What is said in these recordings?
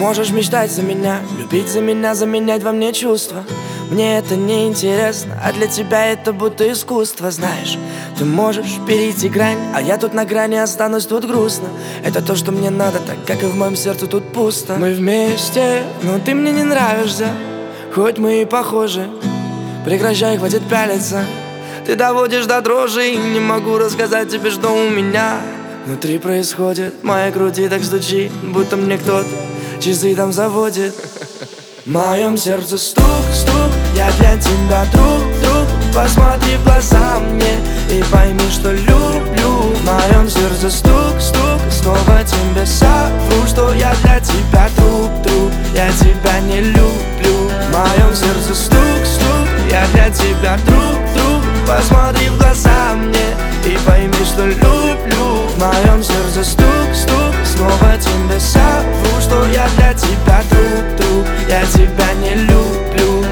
можешь мечтать за меня, любить за меня, заменять во мне чувства. Мне это не интересно, а для тебя это будто искусство. Знаешь, ты можешь перейти грань, а я тут на грани останусь, тут грустно. Это то, что мне надо, так как и в моем сердце тут пусто. Мы вместе, но ты мне не нравишься, хоть мы и похожи. Прекращай, хватит пялиться. Ты доводишь до дрожи, и не могу рассказать тебе, что у меня внутри происходит. В моей груди так стучит, будто мне кто-то часы там заводит. В моем сердце стук, стук, я для тебя друг, друг. Посмотри в глаза мне и пойми, что люблю. В моем сердце стук, стук, снова тебе совру, что я для тебя друг, друг. Я тебя не люблю. В моем сердце стук, стук, я для тебя друг, друг. Посмотри в глаза мне и пойми, что люблю. В моем сердце стук, стук, снова тебе совру, что я для тебя друг, друг. Я тебя не люблю.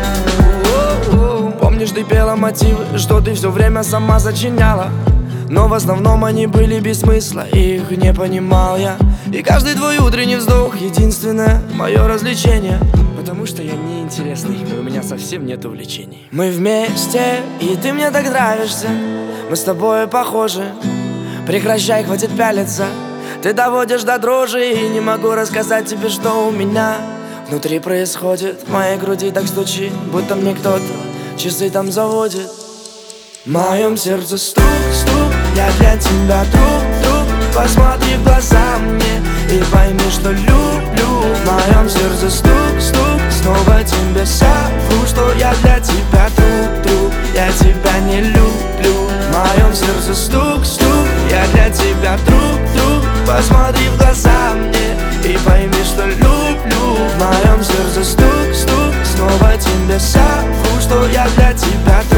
Помнишь, ты пела мотивы, что ты все время сама сочиняла, но в основном они были без смысла, их не понимал я. И каждый твой утренний вздох — единственное мое развлечение, потому что я неинтересный, и у меня совсем нет увлечений. Мы вместе, и ты мне так нравишься, мы с тобой похожи. Прекращай, хватит пялиться. Ты доводишь до дрожи, и не могу рассказать тебе, что у меня внутри происходит. В моей груди так стучит, будто мне кто-то часы там заводит. В моем сердце стук, стук, я для тебя друг, друг. Посмотри в глаза мне и пойми, что люблю. В моем сердце стук, стук, снова тебе совру, что я для тебя друг, друг. Я тебя не люблю. В моем сердце стук, стук, я для тебя друг, друг. Посмотри в глаза мне и пойми, что люблю. В моем сердце стук, стук, снова тебе совру, что я для тебя